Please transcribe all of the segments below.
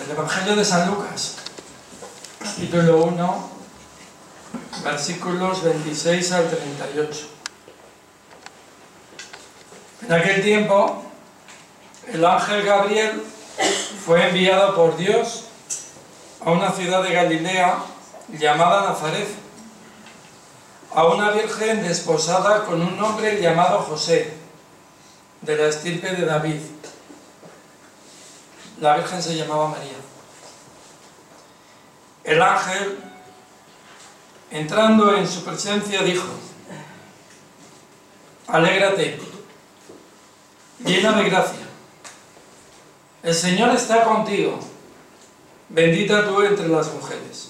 El Evangelio de San Lucas, capítulo 1, versículos 26 al 38. En aquel tiempo, el ángel Gabriel fue enviado por Dios a una ciudad de Galilea llamada Nazaret, a una virgen desposada con un hombre llamado José, de la estirpe de David. La virgen se llamaba María. El ángel, entrando en su presencia, dijo: alégrate, llena de gracia, el Señor está contigo, bendita tú entre las mujeres.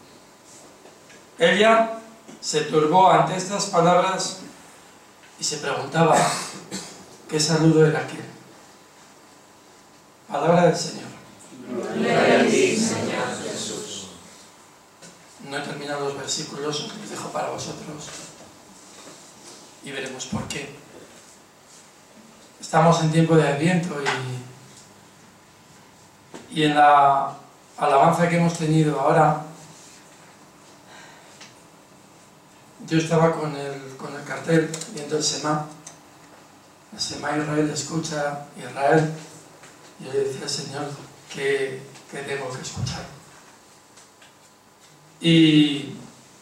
Ella se turbó ante estas palabras y se preguntaba qué saludo era aquel. Palabra del Señor. Gloria a ti, Señor Jesús. No he terminado los versículos, os los dejo para vosotros y veremos por qué. Estamos en tiempo de Adviento y en la alabanza que hemos tenido ahora, yo estaba con el cartel viendo el Semá Israel escucha, Israel. Y yo le decía al Señor que tengo que escuchar. Y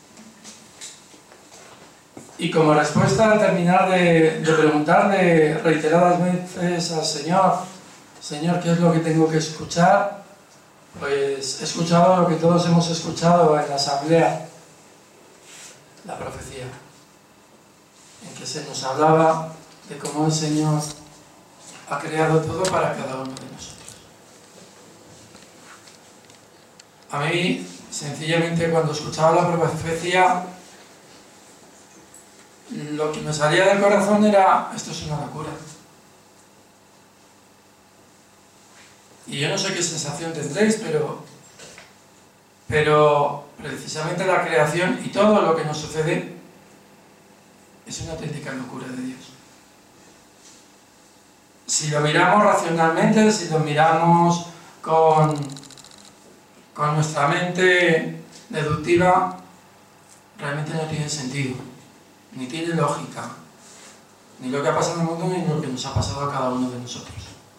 como respuesta, al terminar de preguntarle reiteradas veces al Señor, ¿qué es lo que tengo que escuchar? Pues he escuchado lo que todos hemos escuchado en la asamblea, la profecía, en que se nos hablaba de cómo el Señor ha creado todo para cada uno de nosotros. A mí, sencillamente, cuando escuchaba la profecía, lo que me salía del corazón era: esto es una locura. Y yo no sé qué sensación tendréis, pero precisamente la creación y todo lo que nos sucede es una auténtica locura de Dios. Si lo miramos racionalmente, si lo miramos con nuestra mente deductiva, realmente no tiene sentido, ni tiene lógica, ni lo que ha pasado en el mundo, ni lo que nos ha pasado a cada uno de nosotros.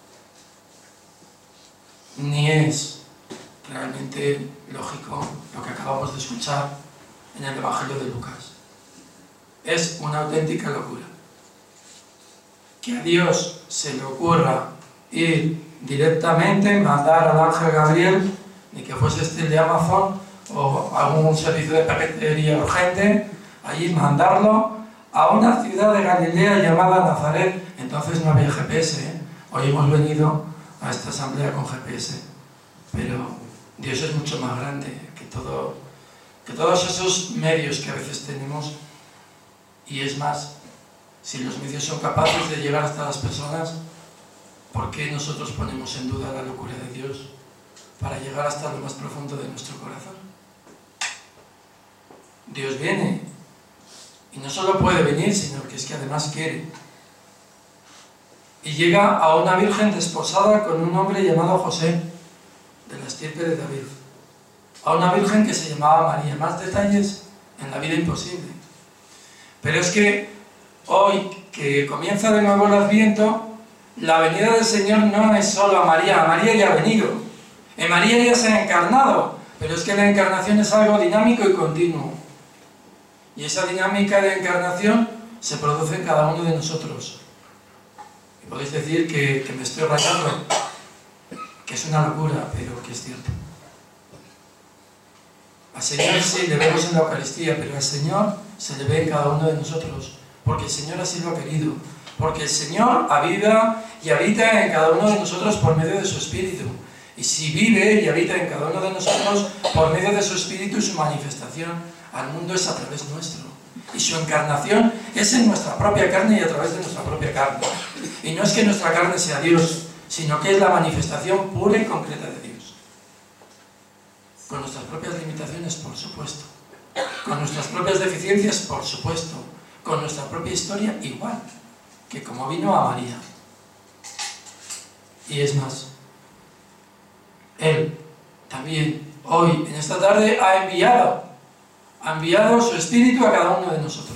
Ni es realmente lógico lo que acabamos de escuchar en el Evangelio de Lucas. Es una auténtica locura. Que a Dios se le ocurra ir directamente, mandar al ángel Gabriel, ni que fuese el de Amazon o algún servicio de paquetería urgente, allí mandarlo a una ciudad de Galilea llamada Nazaret. Entonces no había GPS, ¿eh? Hoy hemos venido a esta asamblea con GPS, pero Dios es mucho más grande que todos esos medios que a veces tenemos, y es más, si los medios son capaces de llegar hasta las personas, ¿por qué nosotros ponemos en duda la locura de Dios para llegar hasta lo más profundo de nuestro corazón? Dios viene, y no solo puede venir, sino que es que además quiere. Y llega a una virgen desposada con un hombre llamado José, de la estirpe de David. A una virgen que se llamaba María. Más detalles en la vida imposible. Pero es que hoy, que comienza de nuevo el Adviento, la venida del Señor no es solo a María ya ha venido. En María ya se ha encarnado, pero es que la encarnación es algo dinámico y continuo. Y esa dinámica de encarnación se produce en cada uno de nosotros. Y podéis decir que me estoy rayando, que es una locura, pero que es cierto. Al Señor sí le vemos en la Eucaristía, pero al Señor se le ve en cada uno de nosotros, porque el Señor así lo ha querido, porque el Señor aviva y habita en cada uno de nosotros por medio de su Espíritu. Y si vive y habita en cada uno de nosotros por medio de su Espíritu, su manifestación al mundo es a través nuestro. Y su encarnación es en nuestra propia carne y a través de nuestra propia carne. Y no es que nuestra carne sea Dios, sino que es la manifestación pura y concreta de Dios. Con nuestras propias limitaciones, por supuesto. Con nuestras propias deficiencias, por supuesto. Con nuestra propia historia, igual que como vino a María. Y es más, Él también hoy, en esta tarde, ha enviado su Espíritu a cada uno de nosotros.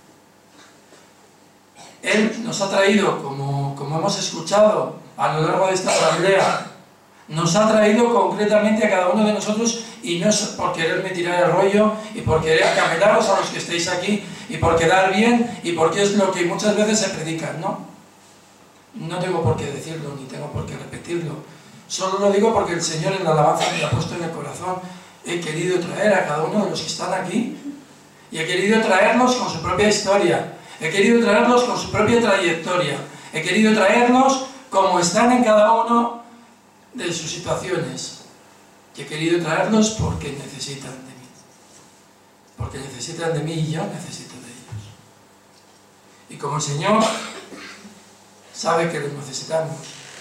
Él nos ha traído, como hemos escuchado a lo largo de esta asamblea, nos ha traído concretamente a cada uno de nosotros, y no es por quererme tirar el rollo y por querer acamelaros a los que estéis aquí y por quedar bien y porque es lo que muchas veces se predica, ¿no? No tengo por qué decirlo ni tengo por qué repetirlo. Solo lo digo porque el Señor en la alabanza me lo ha puesto en el corazón. He querido traer a cada uno de los que están aquí y he querido traerlos con su propia historia. He querido traerlos con su propia trayectoria. He querido traerlos como están en cada uno de sus situaciones. Y he querido traerlos porque necesitan de mí. Porque necesitan de mí y yo necesito de ellos. Y como el Señor sabe que los necesitamos,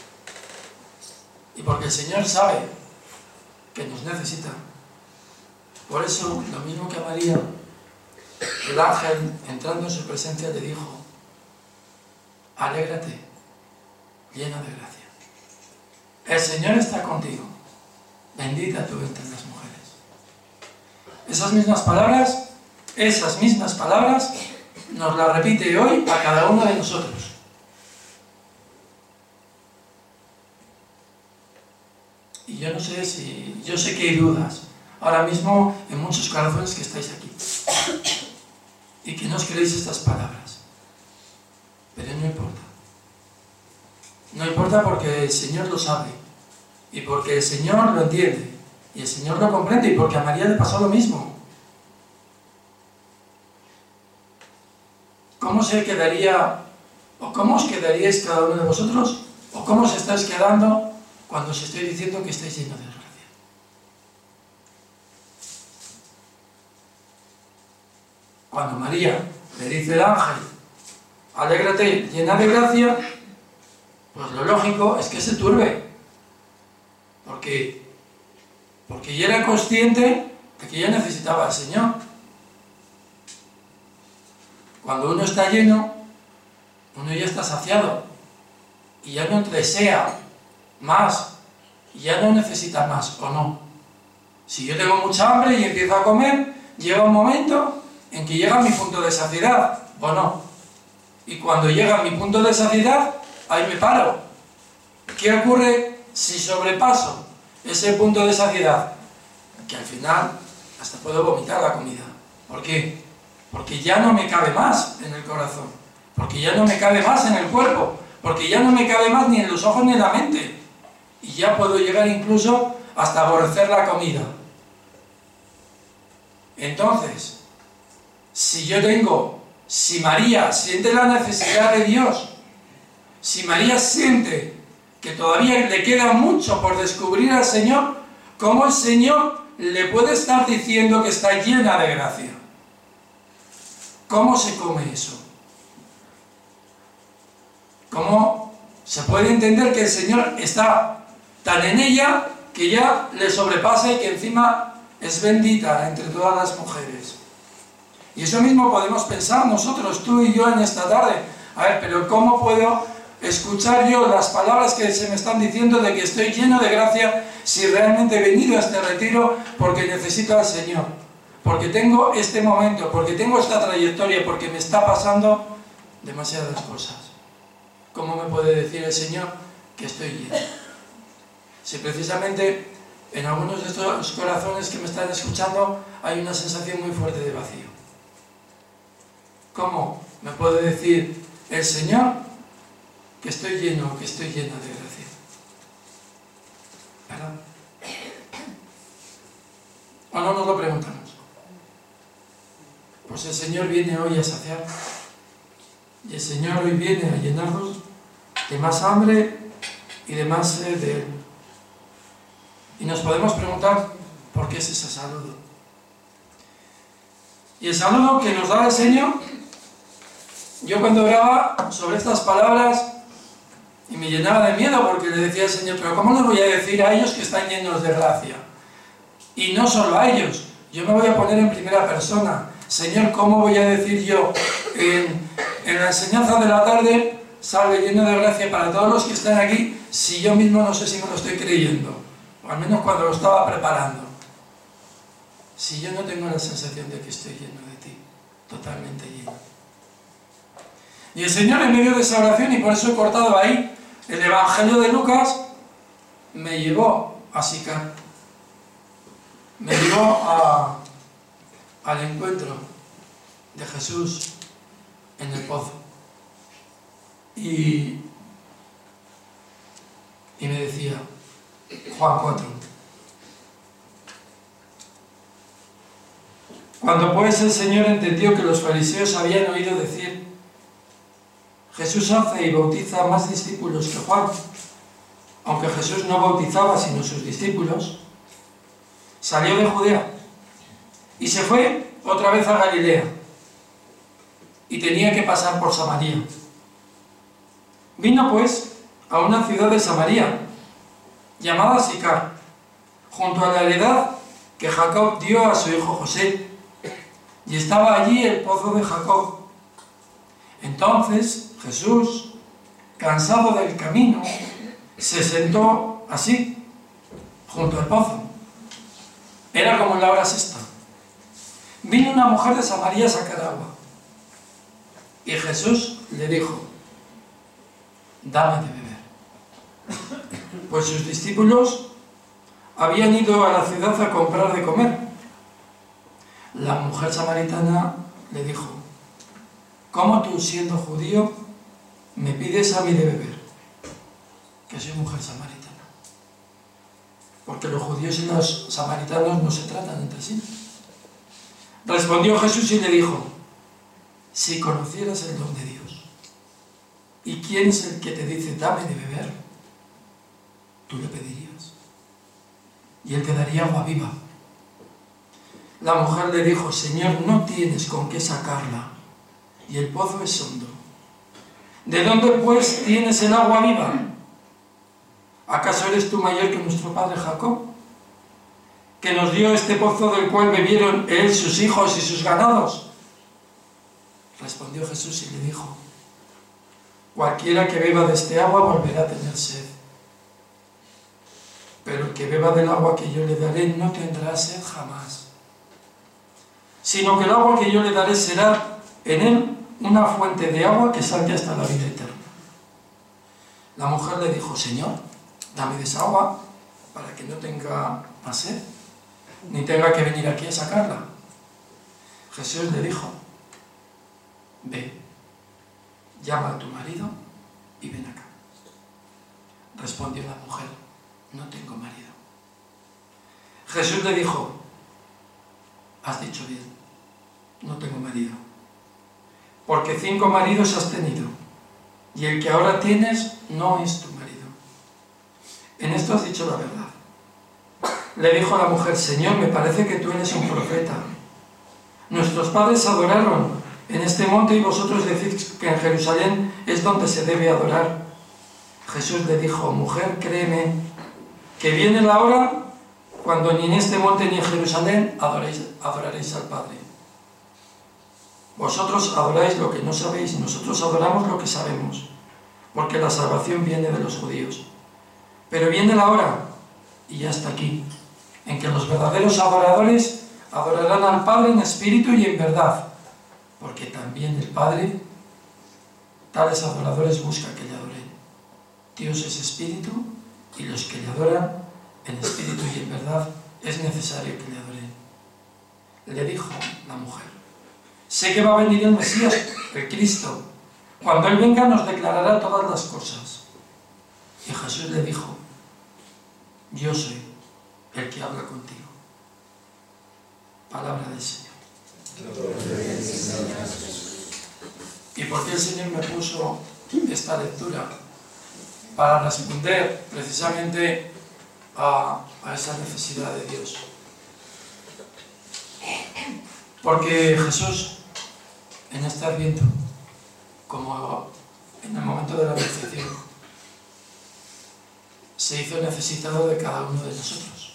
y porque el Señor sabe que nos necesita, por eso, lo mismo que a María, el ángel, entrando en su presencia, le dijo: alégrate, llena de gracia. El Señor está contigo, bendita tú entre las mujeres. Esas mismas palabras nos las repite hoy a cada uno de nosotros. Y yo no sé yo sé que hay dudas ahora mismo en muchos corazones que estáis aquí y que no os creéis estas palabras, pero no importa. No importa porque el Señor lo sabe y porque el Señor lo entiende y el Señor lo comprende, y porque a María le pasó lo mismo. ¿Cómo se quedaría, o cómo os quedaríais cada uno de vosotros, o cómo os estáis quedando cuando os estoy diciendo que estáis llenos de gracia? Cuando María le dice el ángel: alégrate, llena de gracia, pues lo lógico es que se turbe. Porque ella era consciente de que ella necesitaba al Señor. Cuando uno está lleno, uno ya está saciado y ya no desea más, y ya no necesita más, ¿o no? Si yo tengo mucha hambre y empiezo a comer, llega un momento en que llega mi punto de saciedad, ¿o no? Y cuando llega mi punto de saciedad, ahí me paro. ¿Qué ocurre si sobrepaso ese punto de saciedad? Que al final hasta puedo vomitar la comida. ¿Por qué? Porque ya no me cabe más en el corazón, porque ya no me cabe más en el cuerpo, porque ya no me cabe más ni en los ojos ni en la mente. Y ya puedo llegar incluso hasta aborrecer la comida. Entonces, si María siente la necesidad de Dios, si María siente que todavía le queda mucho por descubrir al Señor, ¿cómo el Señor le puede estar diciendo que está llena de gracia? ¿Cómo se come eso? ¿Cómo se puede entender que el Señor está tan en ella que ya le sobrepasa y que encima es bendita entre todas las mujeres? Y eso mismo podemos pensar nosotros, tú y yo, en esta tarde. A ver, pero ¿cómo puedo escuchar yo las palabras que se me están diciendo de que estoy lleno de gracia si realmente he venido a este retiro porque necesito al Señor? Porque tengo este momento, porque tengo esta trayectoria, porque me está pasando demasiadas cosas. ¿Cómo me puede decir el Señor que estoy lleno? Si precisamente en algunos de estos corazones que me están escuchando hay una sensación muy fuerte de vacío. ¿Cómo me puede decir el Señor que estoy lleno, que estoy llena de gracia? ¿Verdad? ¿O no nos lo preguntamos? Pues el Señor viene hoy a saciar. Y el Señor hoy viene a llenarnos de más hambre y de más sed de Él. Y nos podemos preguntar, ¿por qué es ese saludo? Y el saludo que nos da el Señor, yo cuando oraba sobre estas palabras y me llenaba de miedo porque le decía al Señor, pero ¿cómo les voy a decir a ellos que están llenos de gracia? Y no solo a ellos, yo me voy a poner en primera persona. Señor, ¿cómo voy a decir yo en la enseñanza de la tarde, salve lleno de gracia para todos los que están aquí, si yo mismo no sé si me lo estoy creyendo? o al menos cuando lo estaba preparando, si yo no tengo la sensación de que estoy lleno de ti, totalmente lleno? Y el Señor, en medio de esa oración, y por eso he cortado ahí, el Evangelio de Lucas me llevó a Sicar, me llevó al encuentro de Jesús en el pozo. Y me decía, Juan 4, cuando pues el Señor entendió que los fariseos habían oído decir, Jesús hace y bautiza más discípulos que Juan, aunque Jesús no bautizaba sino sus discípulos, salió de Judea y se fue otra vez a Galilea, y tenía que pasar por Samaria. Vino pues a una ciudad de Samaria, llamada Sicar, junto a la heredad que Jacob dio a su hijo José, y estaba allí el pozo de Jacob. Entonces Jesús, cansado del camino, se sentó así, junto al pozo. Era como en la hora sexta. Vino una mujer de Samaria a sacar agua, y Jesús le dijo, dame de beber. Pues sus discípulos habían ido a la ciudad a comprar de comer. La mujer samaritana le dijo, ¿cómo tú, siendo judío, me pides a mí de beber? Que soy mujer samaritana. Porque los judíos y los samaritanos no se tratan entre sí. Respondió Jesús y le dijo, si conocieras el don de Dios, ¿y quién es el que te dice, dame de beber? Tú le pedirías, y él te daría agua viva. La mujer le dijo, Señor, no tienes con qué sacarla, y el pozo es hondo. ¿De dónde pues tienes el agua viva? ¿Acaso eres tú mayor que nuestro padre Jacob, que nos dio este pozo del cual bebieron él, sus hijos y sus ganados? Respondió Jesús y le dijo, cualquiera que beba de este agua volverá a tener sed, pero el que beba del agua que yo le daré no tendrá sed jamás, sino que el agua que yo le daré será en él una fuente de agua que salte hasta la vida eterna. La mujer le dijo, Señor, dame de esa agua para que no tenga más sed, ni tenga que venir aquí a sacarla. Jesús le dijo, ve, llama a tu marido y ven acá. Respondió la mujer, no tengo marido. Jesús le dijo, has dicho bien, no tengo marido, porque 5 maridos has tenido, y el que ahora tienes no es tu marido. En esto has dicho la verdad. Le dijo la mujer, Señor, me parece que tú eres un profeta. Nuestros padres adoraron en este monte y vosotros decís que en Jerusalén es donde se debe adorar. Jesús le dijo, mujer, créeme, que viene la hora cuando ni en este monte ni en Jerusalén adoraréis al Padre. Vosotros adoráis lo que no sabéis, nosotros adoramos lo que sabemos, porque la salvación viene de los judíos. Pero viene la hora, y ya está aquí, en que los verdaderos adoradores adorarán al Padre en espíritu y en verdad, porque también el Padre, tales adoradores busca que le adoren. Dios es espíritu, y los que le adoran en espíritu y en verdad es necesario que le adoren. Le dijo la mujer, sé que va a venir el Mesías, el Cristo. Cuando Él venga nos declarará todas las cosas. Y Jesús le dijo, yo soy el que habla contigo. Palabra del Señor. ¿Y por qué el Señor me puso esta lectura? Para responder precisamente a esa necesidad de Dios. Porque Jesús, en este Adviento, como en el momento de la recepción, se hizo necesitado de cada uno de nosotros.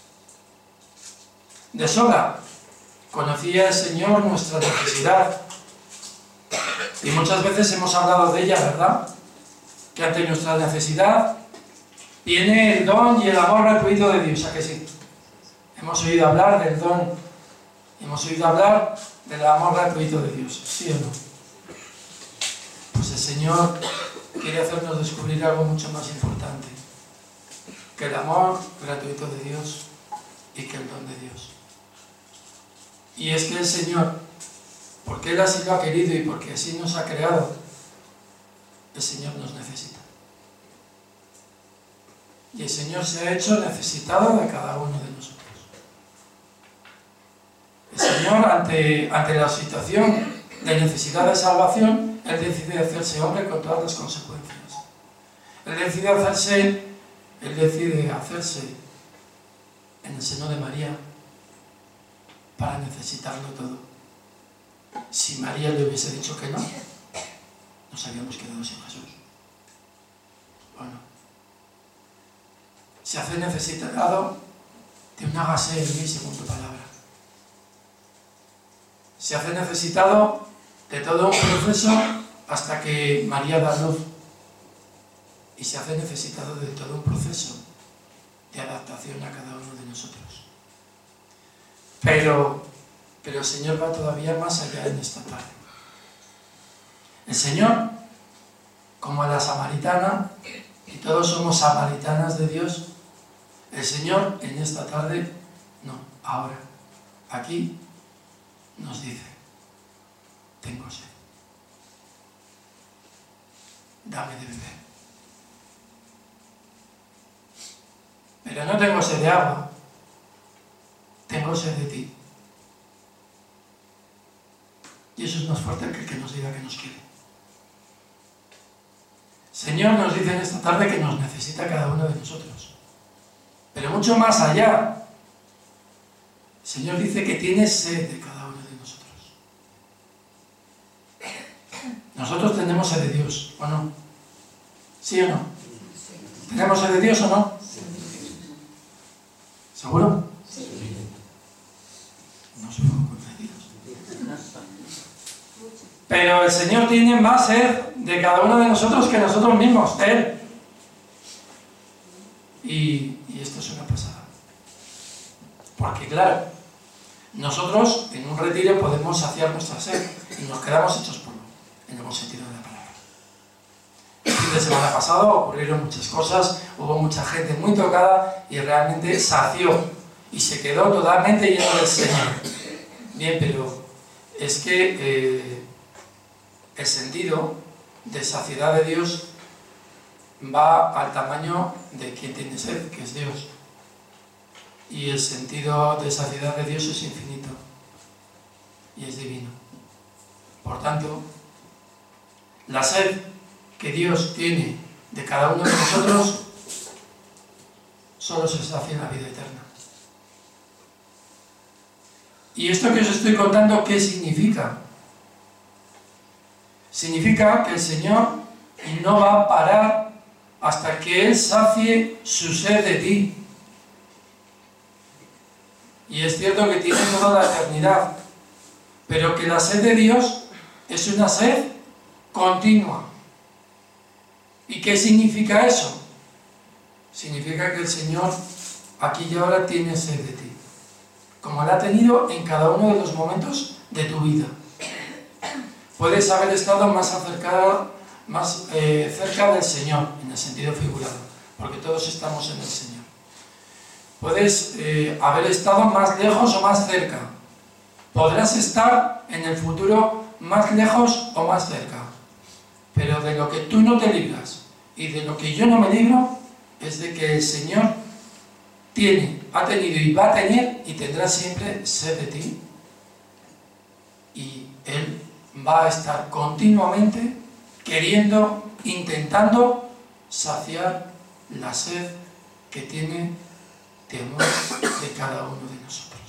De sobra conocía el Señor nuestra necesidad, y muchas veces hemos hablado de ella, ¿verdad? Que ante nuestra necesidad Viene el don y el amor gratuito de Dios, ¿a que sí? Hemos oído hablar del don, hemos oído hablar del amor gratuito de Dios, ¿sí o no? Pues el Señor quiere hacernos descubrir algo mucho más importante que el amor gratuito de Dios y que el don de Dios. Y es que el Señor, porque Él así lo ha querido y porque así nos ha creado, el Señor nos necesita. Y el Señor se ha hecho necesitado de cada uno de nosotros. El Señor, ante la situación de necesidad de salvación, Él decide hacerse hombre con todas las consecuencias. Él decide hacerse en el seno de María para necesitarlo todo. Si María le hubiese dicho que no, nos habíamos quedado sin Jesús. Bueno, se hace necesitado de un hágase en mí según tu palabra. Se hace necesitado de todo un proceso hasta que María da luz. Y se hace necesitado de todo un proceso de adaptación a cada uno de nosotros. Pero el Señor va todavía más allá en esta tarde. El Señor, como a la samaritana, y todos somos samaritanas de Dios, el Señor en esta tarde, no, ahora, aquí, nos dice: tengo sed, dame de beber. Pero no tengo sed de agua, tengo sed de ti. Y eso es más fuerte que el que nos diga que nos quiere. Señor nos dice en esta tarde que nos necesita cada uno de nosotros. Pero mucho más allá, el Señor dice que tiene sed de cada uno de nosotros. Nosotros tenemos sed de Dios, ¿o no? ¿Sí o no? ¿Tenemos sed de Dios o no? ¿Seguro? Sí. No soy convencidos. Pero el Señor tiene más sed de cada uno de nosotros que nosotros mismos, Él. Y esto es una pasada. Porque claro, nosotros en un retiro podemos saciar nuestra sed y nos quedamos hechos polvo, en el buen sentido de la palabra. El fin de semana pasado ocurrieron muchas cosas, hubo mucha gente muy tocada y realmente sació y se quedó totalmente lleno del Señor. Bien, pero es que el sentido de saciedad de Dios va al tamaño de quien tiene sed, que es Dios. Y el sentido de saciedad de Dios es infinito y es divino. Por tanto, la sed que Dios tiene de cada uno de nosotros solo se sacia en la vida eterna. ¿Y esto que os estoy contando qué significa? Significa que el Señor no va a parar hasta que Él sacie su sed de ti. Y es cierto que tiene toda la eternidad, pero que la sed de Dios es una sed continua. ¿Y qué significa eso? Significa que el Señor aquí y ahora tiene sed de ti, como la ha tenido en cada uno de los momentos de tu vida. Puedes haber estado más cerca del Señor, en el sentido figurado, porque todos estamos en el Señor. Puedes haber estado más lejos o más cerca. Podrás estar en el futuro más lejos o más cerca. Pero de lo que tú no te libras y de lo que yo no me libro es de que el Señor ha tenido y va a tener y tendrá siempre sed de ti. Y Él va a estar continuamente queriendo, intentando saciar la sed que tiene de amor de cada uno de nosotros.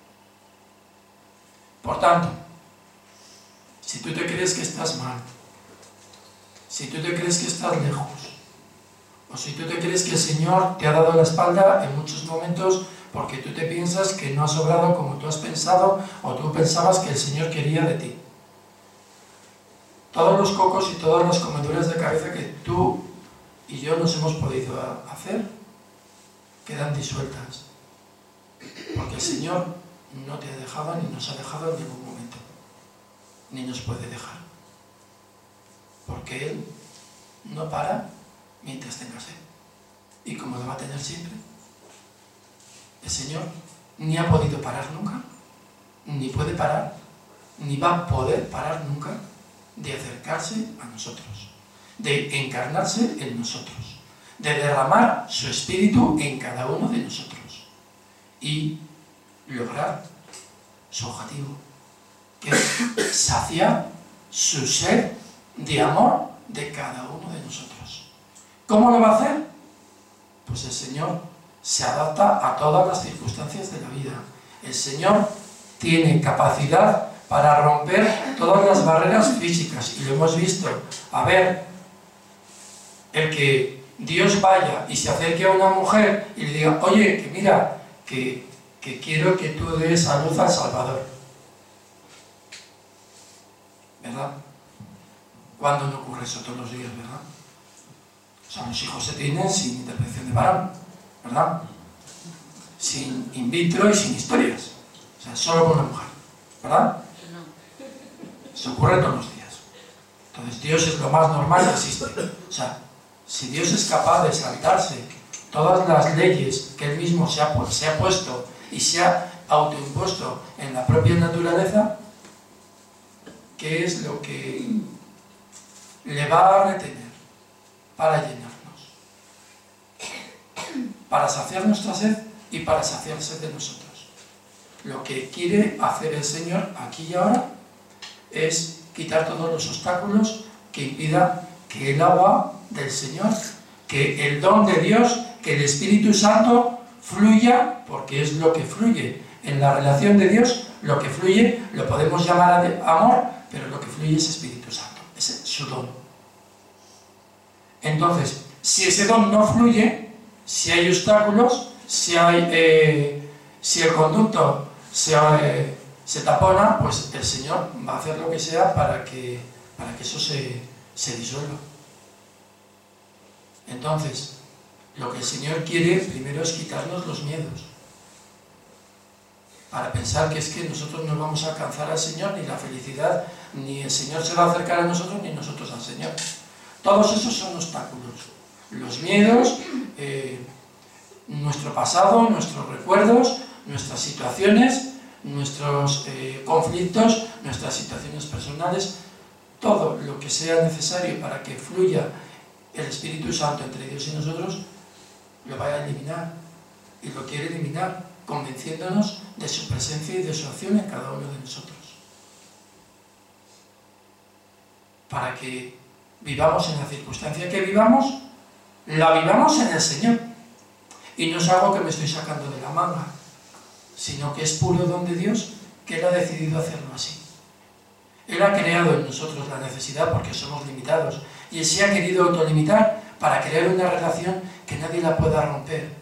Por tanto, si tú te crees que estás mal, si tú te crees que estás lejos, o si tú te crees que el Señor te ha dado la espalda en muchos momentos porque tú te piensas que no has obrado como tú has pensado o tú pensabas que el Señor quería de ti, todos los cocos y todas las comeduras de cabeza que tú y yo nos hemos podido hacer, quedan disueltas. Porque el Señor no te ha dejado ni nos ha dejado en ningún momento, ni nos puede dejar. Porque Él no para mientras tenga sed. Y como lo va a tener siempre, el Señor ni ha podido parar nunca, ni puede parar, ni va a poder parar nunca de acercarse a nosotros, de encarnarse en nosotros, de derramar su espíritu en cada uno de nosotros y lograr su objetivo, que es saciar su sed de amor de cada uno de nosotros. ¿Cómo lo va a hacer? Pues el Señor se adapta a todas las circunstancias de la vida. El Señor tiene capacidad para romper todas las barreras físicas, y lo hemos visto. A ver, el que Dios vaya y se acerque a una mujer y le diga, oye, que mira, que quiero que tú des a luz al Salvador. ¿Verdad? ¿Cuándo no ocurre eso? Todos los días, ¿verdad? O sea, los hijos se tienen sin intervención de varón, ¿verdad? Sin in vitro y sin historias. O sea, solo con una mujer, ¿verdad? Eso ocurre todos los días. Entonces Dios es lo más normal que existe. O sea, si Dios es capaz de saltarse todas las leyes que Él mismo se ha puesto y se ha autoimpuesto en la propia naturaleza, ¿qué es lo que le va a retener para llenarnos? Para saciar nuestra sed y para saciarse de nosotros. Lo que quiere hacer el Señor aquí y ahora es quitar todos los obstáculos que impidan que el agua del Señor, que el don de Dios, que el Espíritu Santo fluya, porque es lo que fluye en la relación de Dios. Lo que fluye lo podemos llamar amor, pero lo que fluye es Espíritu Santo, es su don. Entonces, si ese don no fluye, si hay obstáculos, si el conducto se tapona, pues el Señor va a hacer lo que sea para que eso se disuelva. Entonces, lo que el Señor quiere primero es quitarnos los miedos, para pensar que es que nosotros no vamos a alcanzar al Señor, ni la felicidad, ni el Señor se va a acercar a nosotros, ni nosotros al Señor. Todos esos son obstáculos. Los miedos, nuestro pasado, nuestros recuerdos, nuestras situaciones, nuestros conflictos, nuestras situaciones personales, todo lo que sea necesario para que fluya el Espíritu Santo entre Dios y nosotros, lo va a eliminar, y lo quiere eliminar, convenciéndonos de su presencia y de su acción en cada uno de nosotros. Para que vivamos en la circunstancia que vivamos, la vivamos en el Señor. Y no es algo que me estoy sacando de la manga, sino que es puro don de Dios, que Él ha decidido hacerlo así. Él ha creado en nosotros la necesidad porque somos limitados, y Él se ha querido autolimitar para crear una relación que nadie la pueda romper.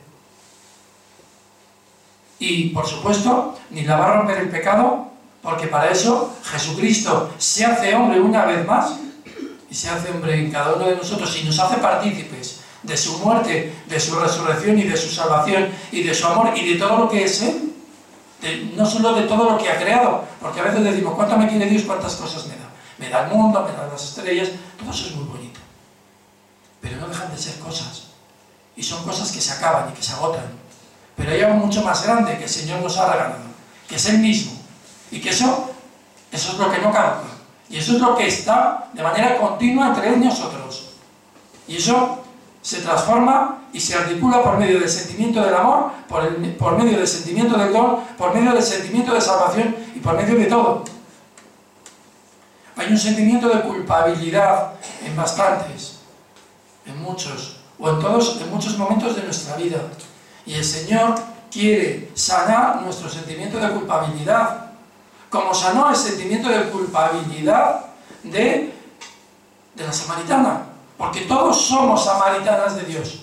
Y, por supuesto, ni la va a romper el pecado, porque para eso Jesucristo se hace hombre una vez más, y se hace hombre en cada uno de nosotros, y nos hace partícipes de su muerte, de su resurrección y de su salvación, y de su amor, y de todo lo que es Él. No solo de todo lo que ha creado, porque a veces decimos, ¿cuánto me quiere Dios? ¿Cuántas cosas me da? Me da el mundo, me da las estrellas, todo eso es muy bonito. Pero no dejan de ser cosas. Y son cosas que se acaban y que se agotan. Pero hay algo mucho más grande que el Señor nos ha regalado, que es Él mismo. Y que eso es lo que no caduca. Y eso es lo que está de manera continua entre Él y nosotros. Y eso se transforma y se articula por medio del sentimiento del amor, por medio del sentimiento del don, por medio del sentimiento de salvación y por medio de todo. Hay un sentimiento de culpabilidad en bastantes, en muchos, o en todos, en muchos momentos de nuestra vida. Y el Señor quiere sanar nuestro sentimiento de culpabilidad, como sanó el sentimiento de culpabilidad de la samaritana. Porque todos somos samaritanas de Dios.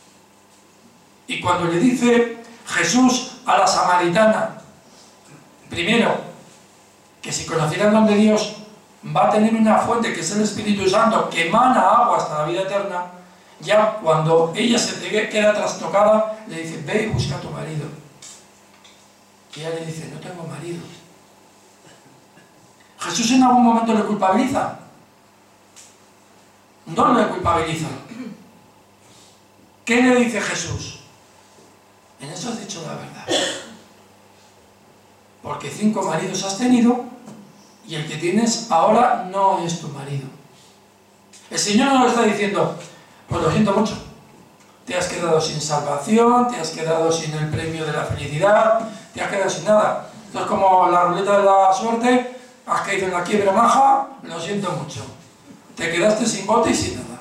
Y cuando le dice Jesús a la samaritana, primero, que si conociera el don de Dios, va a tener una fuente que es el Espíritu Santo, que emana agua hasta la vida eterna, ya cuando ella se queda trastocada, le dice, ve y busca a tu marido. Y ella le dice, no tengo marido. ¿Jesús en algún momento le culpabiliza? No le culpabiliza. ¿Qué le dice Jesús? En eso has dicho la verdad. Porque 5 maridos has tenido y el que tienes ahora no es tu marido. El Señor no lo está diciendo, pues lo siento mucho, te has quedado sin salvación, te has quedado sin el premio de la felicidad, te has quedado sin nada. Esto es como la ruleta de la suerte, has caído en la quiebra maja, lo siento mucho. Te quedaste sin bote y sin nada.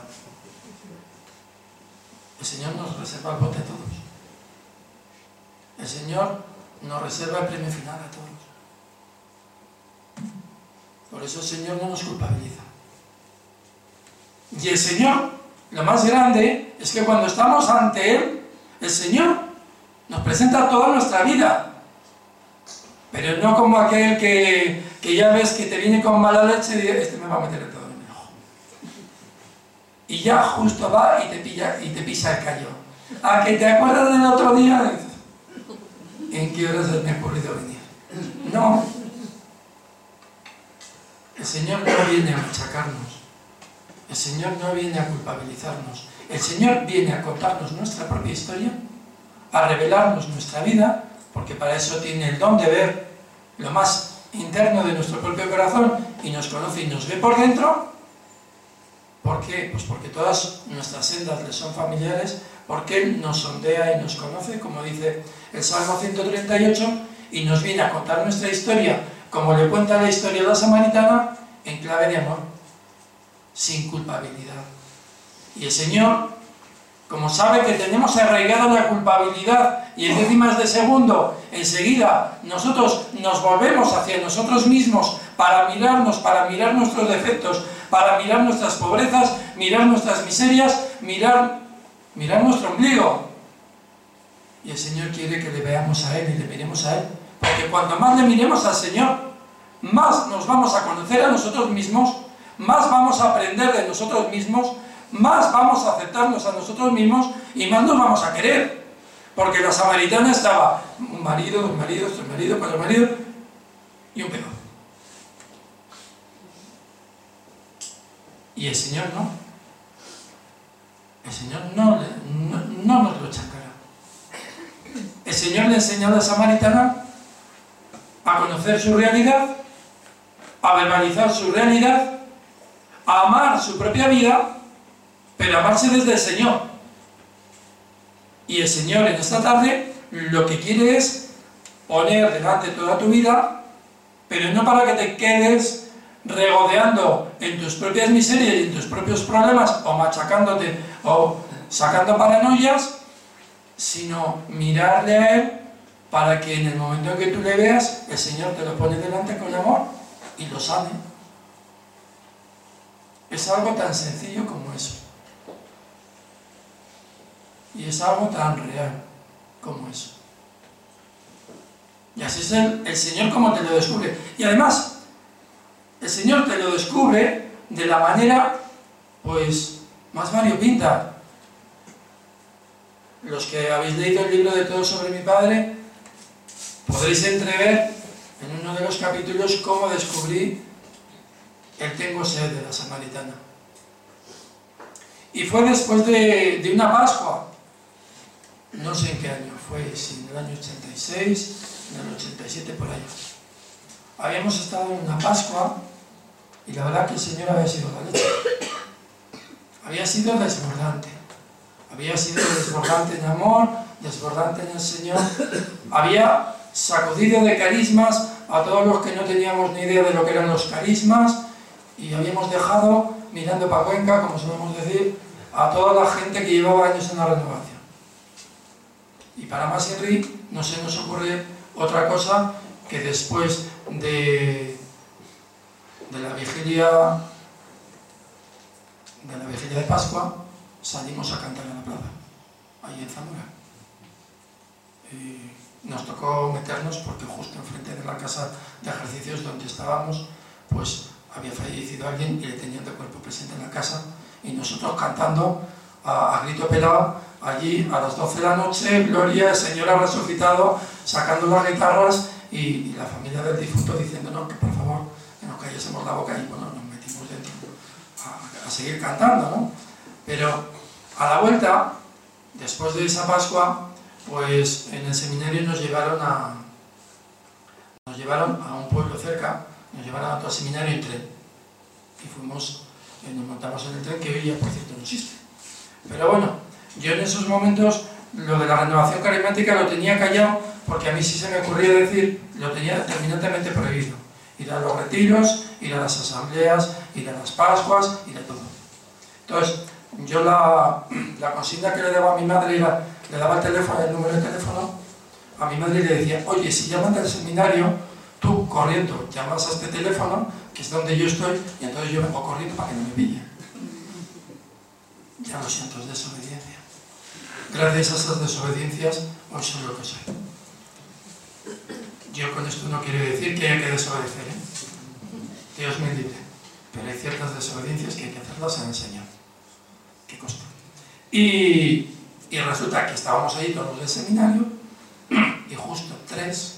El Señor nos reserva el bote a todos. El Señor nos reserva el premio final a todos. Por eso el Señor no nos culpabiliza. Y el Señor, lo más grande, es que cuando estamos ante Él, el Señor nos presenta toda nuestra vida. Pero no como aquel que ya ves que te viene con mala leche y dice, este me va a meter el todo en el ojo. Y ya justo va y te pisa el callo. ¿A que te acuerdas del otro día? ¿En qué horas me ha ocurrido venir? No. El Señor no viene a machacarnos. El Señor no viene a culpabilizarnos. El Señor viene a contarnos nuestra propia historia, a revelarnos nuestra vida, porque para eso tiene el don de ver lo más interno de nuestro propio corazón y nos conoce y nos ve por dentro. ¿Por qué? Pues porque todas nuestras sendas le son familiares, porque Él nos sondea y nos conoce, como dice el Salmo 138, y nos viene a contar nuestra historia, como le cuenta la historia de la samaritana, en clave de amor, sin culpabilidad. Y el Señor, como sabe que tenemos arraigada la culpabilidad y en décimas de segundo, enseguida nosotros nos volvemos hacia nosotros mismos para mirarnos, para mirar nuestros defectos, para mirar nuestras pobrezas, mirar nuestras miserias, mirar nuestro ombligo. Y el Señor quiere que le veamos a Él y le miremos a Él. Porque cuanto más le miremos al Señor, más nos vamos a conocer a nosotros mismos, más vamos a aprender de nosotros mismos, más vamos a aceptarnos a nosotros mismos y más nos vamos a querer. Porque la samaritana estaba un marido, 2 maridos, 3 maridos, 4 maridos y un pecado. Y el Señor no. El Señor no nos lo echa en cara. El Señor le enseñó a la samaritana a conocer su realidad, a verbalizar su realidad, a amar su propia vida, pero amarse desde el Señor. Y el Señor en esta tarde lo que quiere es poner delante toda tu vida, pero no para que te quedes regodeando en tus propias miserias y en tus propios problemas, o machacándote, o sacando paranoias, sino mirarle a Él para que en el momento en que tú le veas, el Señor te lo pone delante con amor y lo sane. Es algo tan sencillo como eso. Y es algo tan real como eso. Y así es el Señor como te lo descubre. Y además, el Señor te lo descubre de la manera, pues, más variopinta. Los que habéis leído el libro de Todo sobre mi Padre, podréis entrever en uno de los capítulos cómo descubrí el tengo sed de la samaritana. Y fue después de una Pascua, no sé en qué año fue, si en el año 86, en el 87 por ahí. Habíamos estado en una Pascua y la verdad que el Señor había sido la leche. Había sido desbordante. Había sido desbordante en amor, desbordante en el Señor. Había sacudido de carismas a todos los que no teníamos ni idea de lo que eran los carismas y habíamos dejado, mirando para Cuenca, como solemos decir, a toda la gente que llevaba años en la renovación. Y para más Henry no se nos ocurre otra cosa que después de la vigilia de Pascua salimos a cantar en la plaza, ahí en Zamora. Nos tocó meternos porque justo enfrente de la casa de ejercicios donde estábamos, pues había fallecido alguien y le tenían de cuerpo presente en la casa, y nosotros cantando, a grito pelado, allí a las 12 de la noche, gloria, el Señor ha resucitado, sacando las guitarras y la familia del difunto diciendo, no, que por favor, que nos callásemos la boca y bueno, nos metimos dentro a seguir cantando, ¿no? Pero a la vuelta, después de esa Pascua, pues en el seminario nos llevaron a un pueblo cerca, nos llevaron a otro seminario en tren. Y fuimos, nos montamos en el tren, que hoy ya por cierto no existe. Pero bueno, yo en esos momentos lo de la renovación carismática lo tenía callado, porque a mí sí se me ocurría decir, lo tenía terminantemente prohibido. Ir a los retiros, ir a las asambleas, ir a las Pascuas, ir a todo. Entonces, yo la consigna que le daba a mi madre era, le daba el teléfono, el número de teléfono, a mi madre le decía, oye, si llaman del seminario, tú corriendo llamas a este teléfono, que es donde yo estoy, y entonces yo vengo corriendo para que no me pillen. Ya lo siento, es desobediencia. Gracias a esas desobediencias, hoy soy lo que soy. Yo con esto no quiero decir que haya que desobedecer, ¿eh? Dios me libre. Pero hay ciertas desobediencias que hay que hacerlas en el Señor. ¿Qué costa? Y resulta que estábamos ahí todos del seminario y justo 3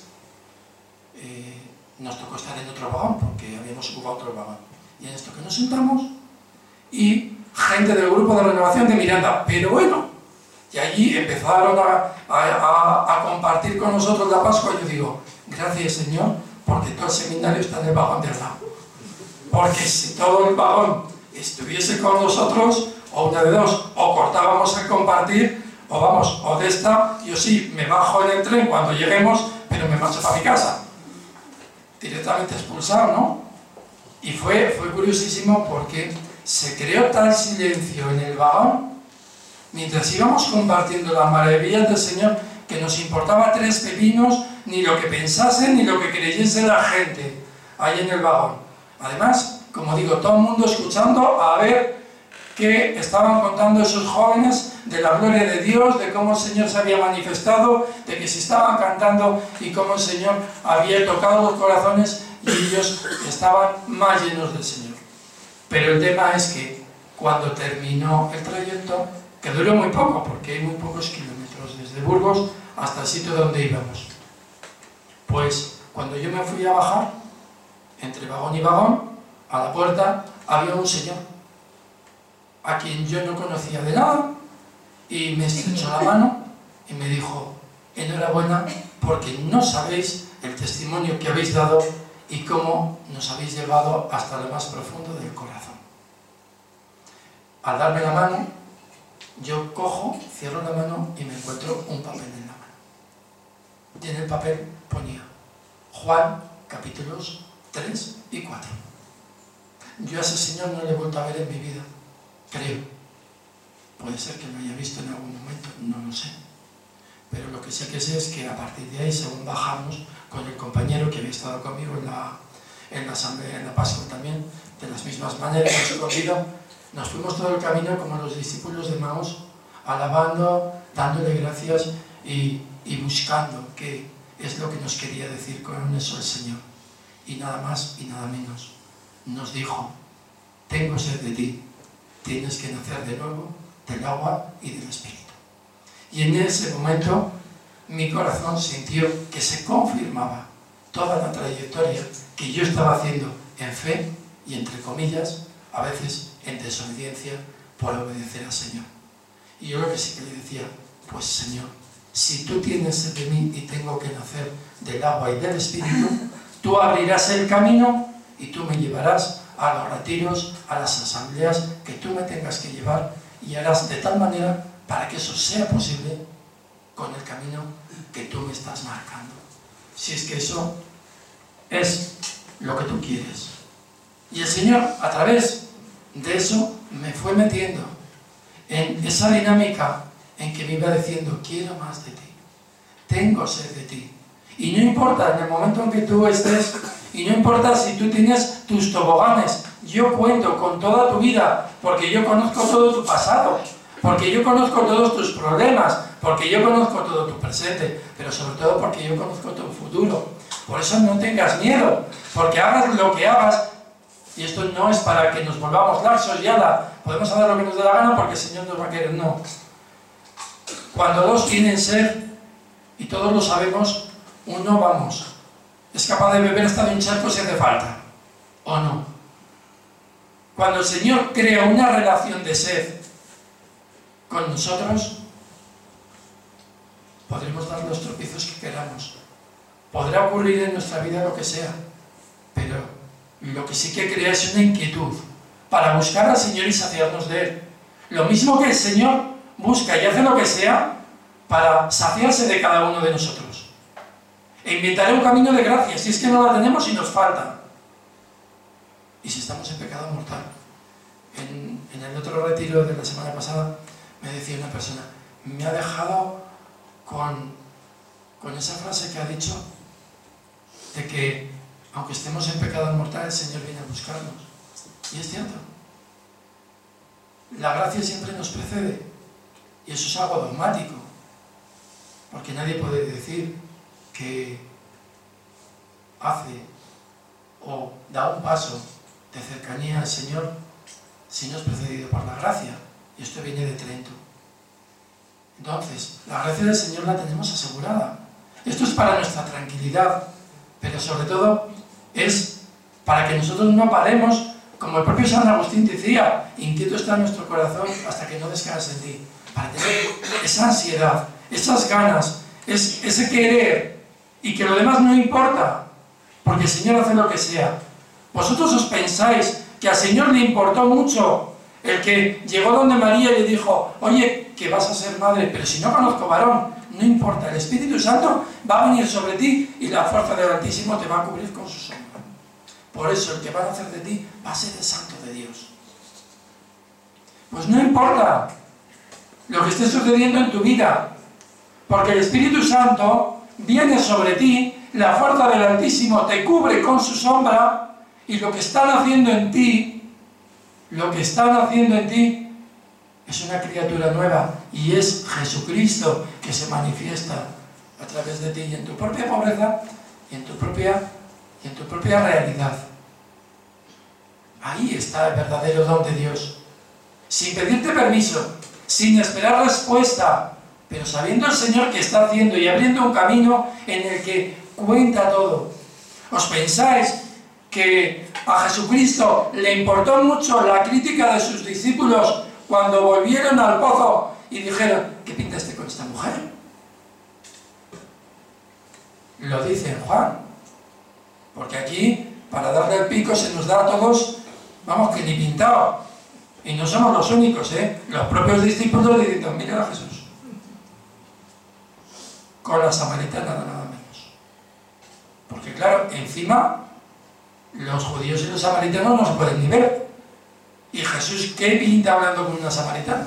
nos tocó estar en otro vagón porque habíamos ocupado otro vagón. Y en esto que nos sentamos y gente del grupo de renovación de Miranda, pero bueno, y allí empezaron a compartir con nosotros la Pascua. Y yo digo, gracias Señor, porque todo el seminario está en el vagón de al lado. Porque si todo el vagón estuviese con nosotros, o una de dos, o cortábamos el compartir, o vamos, o de esta, yo sí, me bajo en el tren cuando lleguemos, pero me marcho para mi casa. Directamente expulsado, ¿no? Y fue curiosísimo porque se creó tal silencio en el vagón, mientras íbamos compartiendo las maravillas del Señor, que nos importaba 3 pepinos, ni lo que pensase, ni lo que creyese la gente ahí en el vagón. Además, como digo, todo el mundo escuchando a ver qué estaban contando esos jóvenes de la gloria de Dios, de cómo el Señor se había manifestado, de que se estaban cantando y cómo el Señor había tocado los corazones y ellos estaban más llenos del Señor. Pero el tema es que cuando terminó el trayecto, que duró muy poco, porque hay muy pocos kilómetros desde Burgos hasta el sitio donde íbamos, pues cuando yo me fui a bajar, entre vagón y vagón, a la puerta había un señor a quien yo no conocía de nada y me estrechó la mano y me dijo, enhorabuena porque no sabéis el testimonio que habéis dado y cómo nos habéis llevado hasta lo más profundo del corazón. Al darme la mano, yo cojo, cierro la mano y me encuentro un papel en la mano. Y en el papel ponía Juan capítulos 3 y 4. Yo a ese señor no le he vuelto a ver en mi vida, creo. Puede ser que lo haya visto en algún momento, no lo sé. Pero lo que sí que sé es que a partir de ahí, según bajamos con el compañero que había estado conmigo en la asamblea, en la Pascua también, de las mismas maneras, nos fuimos todo el camino como los discípulos de Maús, alabando, dándole gracias y buscando qué es lo que nos quería decir con eso el Señor. Y nada más y nada menos. Nos dijo, tengo sed de ti, tienes que nacer de nuevo del agua y del Espíritu. Y en ese momento mi corazón sintió que se confirmaba toda la trayectoria que yo estaba haciendo en fe y, entre comillas, a veces en desobediencia por obedecer al Señor. Y yo lo que sí que le decía, pues Señor, si tú tienes sed de mí y tengo que nacer del agua y del Espíritu, tú abrirás el camino y tú me llevarás a los retiros, a las asambleas que tú me tengas que llevar y harás de tal manera para que eso sea posible con el camino que tú me estás marcando. Si es que eso es lo que tú quieres. Y el Señor, a través de eso, me fue metiendo en esa dinámica en que me iba diciendo, quiero más de ti, tengo sed de ti. Y no importa en el momento en que tú estés, y no importa si tú tienes tus toboganes, yo cuento con toda tu vida, porque yo conozco todo tu pasado, porque yo conozco todos tus problemas, porque yo conozco todo tu presente, pero sobre todo porque yo conozco tu futuro. Por eso no tengas miedo, porque hagas lo que hagas, y esto no es para que nos volvamos laxos y ala, podemos hacer lo que nos dé la gana porque el Señor nos va a querer. No. Cuando dos tienen sed, y todos lo sabemos, uno, vamos, es capaz de beber hasta de un charco si hace falta, ¿o no? Cuando el Señor crea una relación de sed con nosotros, podremos dar los tropiezos que queramos. Podrá ocurrir en nuestra vida lo que sea, pero lo que sí que crea es una inquietud para buscar al Señor y saciarnos de Él. Lo mismo que el Señor busca y hace lo que sea para saciarse de cada uno de nosotros. E inventaré un camino de gracia, si es que no la tenemos y nos falta. Y si estamos en pecado mortal. En el otro retiro de la semana pasada me decía una persona, me ha dejado con esa frase que ha dicho de que aunque estemos en pecado mortal, el Señor viene a buscarnos. Y es cierto. La gracia siempre nos precede. Y eso es algo dogmático. Porque nadie puede decir que hace o da un paso de cercanía al Señor si no es precedido por la gracia. Y esto viene de Trento. Entonces, la gracia del Señor la tenemos asegurada. Esto es para nuestra tranquilidad, pero sobre todo es para que nosotros no paremos, como el propio San Agustín decía, inquieto está nuestro corazón hasta que no descanse en ti. Para tener esa ansiedad, esas ganas, ese querer, y que lo demás no importa, porque el Señor hace lo que sea. ¿Vosotros os pensáis que al Señor le importó mucho el que llegó donde María y le dijo, oye, que vas a ser madre, pero si no conozco varón? No importa, el Espíritu Santo va a venir sobre ti y la fuerza del Altísimo te va a cubrir con su sombra. Por eso el que va a hacer de ti va a ser el Santo de Dios. Pues no importa lo que esté sucediendo en tu vida, porque el Espíritu Santo viene sobre ti, la fuerza del Altísimo te cubre con su sombra, y lo que están haciendo en ti es una criatura nueva, y es Jesucristo que se manifiesta a través de ti y en tu propia pobreza y en tu propia realidad. Ahí está el verdadero don de Dios. Sin pedirte permiso, sin esperar respuesta, pero sabiendo el Señor que está haciendo y abriendo un camino en el que cuenta todo. ¿Os pensáis que a Jesucristo le importó mucho la crítica de sus discípulos cuando volvieron al pozo y dijeron, ¿qué pinta este con esta mujer? Lo dice Juan, porque aquí, para darle el pico, se nos da a todos, vamos, que ni pintado. Y no somos los únicos, los propios discípulos le dicen, mira a Jesús. Con la samaritana nada menos. Porque claro, encima, los judíos y los samaritanos no se pueden ni ver. ¿Y Jesús qué pinta hablando con una samaritana?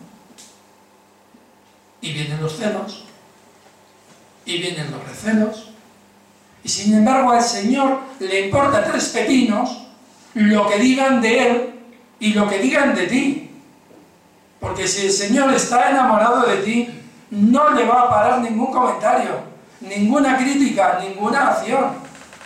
Y vienen los celos, y vienen los recelos, y sin embargo al Señor le importa tres pepinos lo que digan de Él y lo que digan de ti. Porque si el Señor está enamorado de ti, no le va a parar ningún comentario, ninguna crítica, ninguna acción.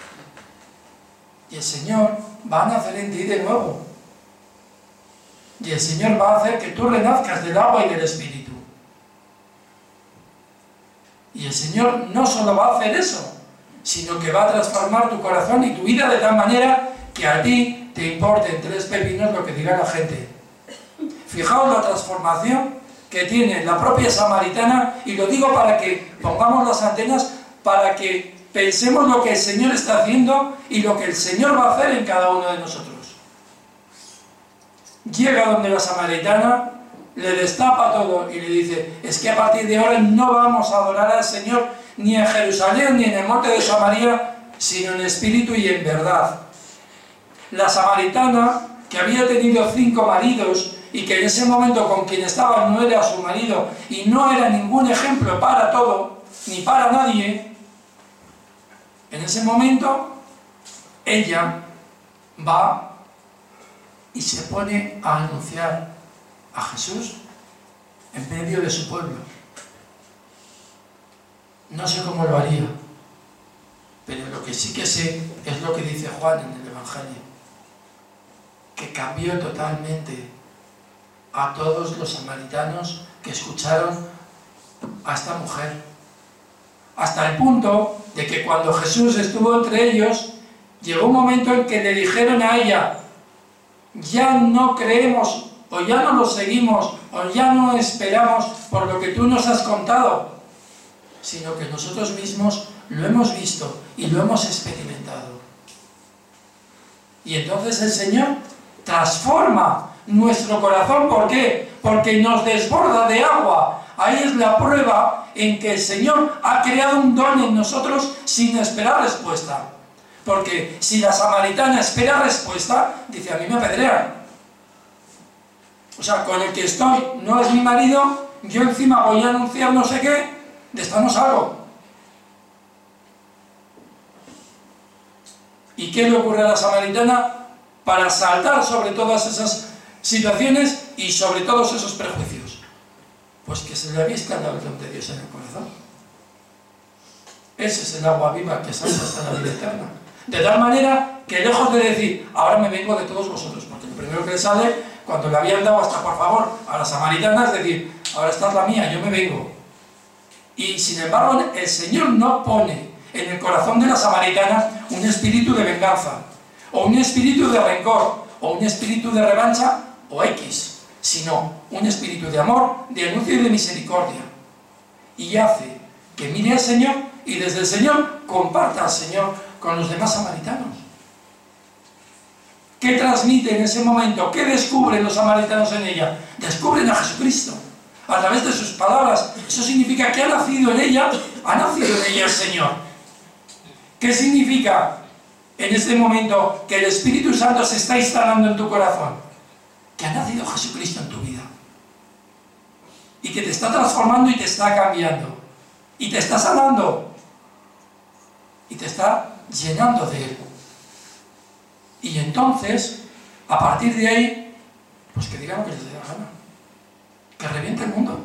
Y el Señor va a nacer en ti de nuevo. Y el Señor va a hacer que tú renazcas del agua y del Espíritu. Y el Señor no solo va a hacer eso, sino que va a transformar tu corazón y tu vida de tal manera que a ti te importen tres pepinos lo que diga la gente. Fijaos la transformación que tiene la propia samaritana, y lo digo para que pongamos las antenas, para que pensemos lo que el Señor está haciendo y lo que el Señor va a hacer en cada uno de nosotros. Llega donde la samaritana, le destapa todo y le dice, es que a partir de ahora no vamos a adorar al Señor ni en Jerusalén ni en el monte de Samaria, sino en espíritu y en verdad. La samaritana, que había tenido 5 maridos y que en ese momento con quien estaba no era su marido y no era ningún ejemplo para todo, ni para nadie, en ese momento ella va y se pone a anunciar a Jesús en medio de su pueblo. No sé cómo lo haría, pero lo que sí que sé es lo que dice Juan en el Evangelio, que cambió totalmente a todos los samaritanos que escucharon a esta mujer. Hasta el punto de que cuando Jesús estuvo entre ellos, llegó un momento en que le dijeron a ella: ya no creemos, o ya no lo seguimos, o ya no esperamos por lo que tú nos has contado, sino que nosotros mismos lo hemos visto y lo hemos experimentado. Y entonces el Señor transforma nuestro corazón. ¿Por qué? Porque nos desborda de agua. Ahí es la prueba en que el Señor ha creado un don en nosotros sin esperar respuesta. Porque si la samaritana espera respuesta, dice: a mí me apedrean. O sea, con el que estoy no es mi marido, yo encima voy a anunciar no sé qué, de esta no salgo. ¿Y qué le ocurre a la samaritana? Para saltar sobre todas esas situaciones y sobre todos esos prejuicios. Pues que se le había escaldado el don de Dios en el corazón. Ese es el agua viva que salta hasta la vida eterna. De tal manera que lejos de decir: ahora me vengo de todos vosotros, porque lo primero que le sale, cuando le habían dado hasta por favor a la samaritana, es decir: ahora esta es la mía, yo me vengo. Y sin embargo el Señor no pone en el corazón de la samaritana un espíritu de venganza, o un espíritu de rencor, o un espíritu de revancha, o X, sino un espíritu de amor, de anuncio y de misericordia. Y hace que mire al Señor y desde el Señor comparta al Señor con los demás samaritanos. ¿Qué transmite en ese momento? ¿Qué descubren los samaritanos en ella? Descubren a Jesucristo a través de sus palabras. Eso significa que ha nacido en ella el Señor. ¿Qué significa en este momento que el Espíritu Santo se está instalando en tu corazón? Que ha nacido Jesucristo en tu vida y que te está transformando y te está cambiando y te está sanando y te está llenando de Él. Y entonces, a partir de ahí, pues que digan lo que les dé la gana, que reviente el mundo.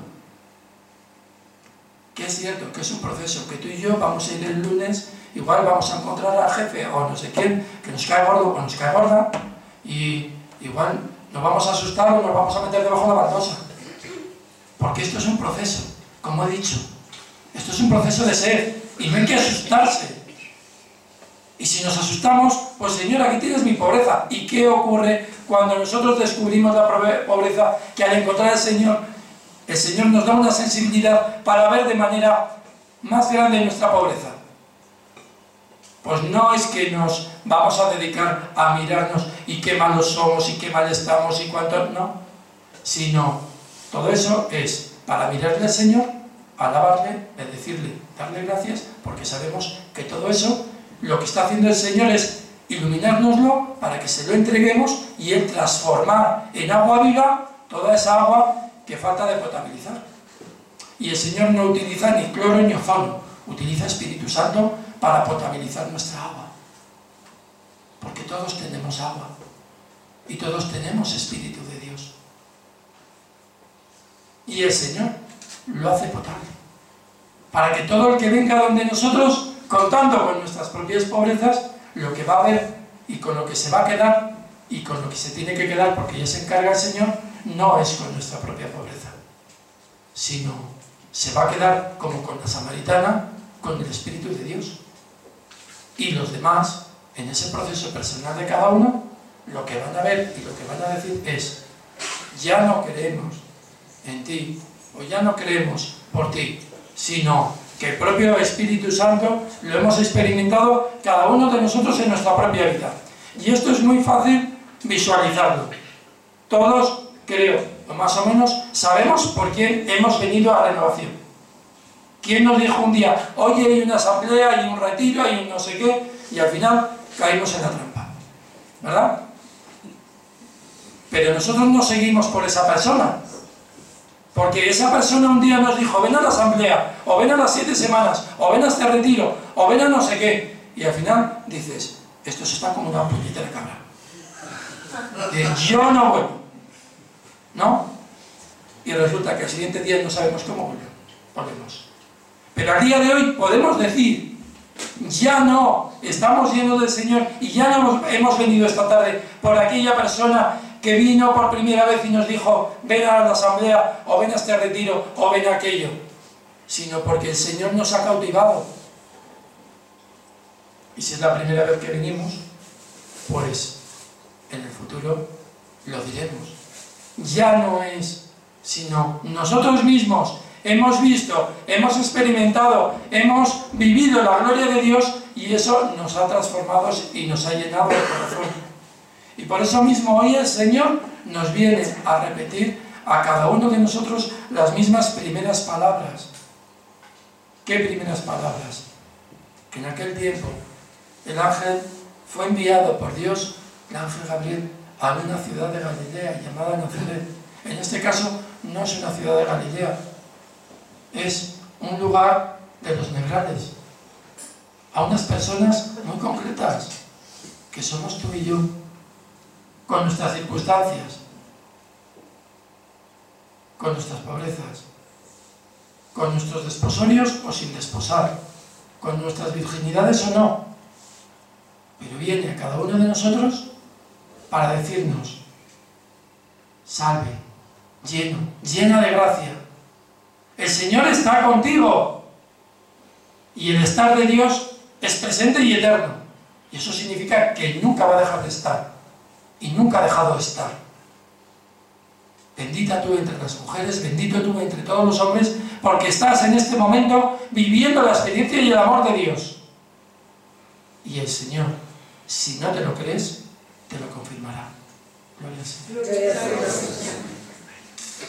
Que es cierto, que es un proceso, que tú y yo vamos a ir el lunes, igual vamos a encontrar al jefe o no sé quién, que nos cae gordo o nos cae gorda, y igual nos vamos a asustar o nos vamos a meter debajo de la baldosa. Porque esto es un proceso, como he dicho. Esto es un proceso de ser, y no hay que asustarse. Y si nos asustamos, pues Señor, aquí tienes mi pobreza. ¿Y qué ocurre cuando nosotros descubrimos la pobreza? Que al encontrar al Señor, el Señor nos da una sensibilidad para ver de manera más grande nuestra pobreza. Pues no es que nos vamos a dedicar a mirarnos y qué malos somos y qué mal estamos y cuánto, no. Sino, todo eso es para mirarle al Señor, alabarle, bendecirle, darle gracias, porque sabemos que todo eso, lo que está haciendo el Señor es iluminárnoslo para que se lo entreguemos y Él transformar en agua viva toda esa agua que falta de potabilizar. Y el Señor no utiliza ni cloro ni ozono, utiliza Espíritu Santo para potabilizar nuestra agua. Porque todos tenemos agua y todos tenemos Espíritu de Dios. Y el Señor lo hace potable, para que todo el que venga donde nosotros, contando con nuestras propias pobrezas, lo que va a ver y con lo que se va a quedar y con lo que se tiene que quedar, porque ya se encarga el Señor, no es con nuestra propia pobreza, sino se va a quedar como con la samaritana, con el Espíritu de Dios. Y los demás, en ese proceso personal de cada uno, lo que van a ver y lo que van a decir es: ya no creemos en ti, o ya no creemos por ti, sino que el propio Espíritu Santo lo hemos experimentado cada uno de nosotros en nuestra propia vida. Y esto es muy fácil visualizarlo. Todos, creo, o más o menos, sabemos por quién hemos venido a Renovación. ¿Quién nos dijo un día: oye, hay una asamblea, hay un retiro, hay un no sé qué? Y al final caímos en la trampa, ¿verdad? Pero nosotros no seguimos por esa persona. Porque esa persona un día nos dijo: ven a la asamblea, o ven a las 7 semanas, o ven a este retiro, o ven a no sé qué. Y al final dices: esto se está como una puñetera cabra. Yo no vuelvo. ¿No? Y resulta que al siguiente día no sabemos cómo volvemos. Pero al día de hoy podemos decir: ya no, estamos llenos del Señor y ya no hemos venido esta tarde por aquella persona que vino por primera vez y nos dijo, ven a la asamblea, o ven a este retiro, o ven a aquello, sino porque el Señor nos ha cautivado. Y si es la primera vez que venimos, pues en el futuro lo diremos. Ya no es, sino nosotros mismos hemos visto, hemos experimentado, hemos vivido la gloria de Dios y eso nos ha transformado y nos ha llenado el corazón. Y por eso mismo hoy el Señor nos viene a repetir a cada uno de nosotros las mismas primeras palabras. ¿Qué primeras palabras? Que en aquel tiempo el ángel fue enviado por Dios, el ángel Gabriel, a una ciudad de Galilea llamada Nazaret. En este caso no es una ciudad de Galilea, es un lugar de los negrales, a unas personas muy concretas, que somos tú y yo, con nuestras circunstancias, con nuestras pobrezas, con nuestros desposorios o sin desposar, con nuestras virginidades o no, pero viene a cada uno de nosotros para decirnos, salve, lleno, llena de gracia, el Señor está contigo, y el estar de Dios es presente y eterno, y eso significa que nunca va a dejar de estar, y nunca ha dejado de estar. Bendita tú entre las mujeres, bendito tú entre todos los hombres, porque estás en este momento viviendo la experiencia y el amor de Dios. Y el Señor, si no te lo crees, te lo confirmará. Gloria al Señor.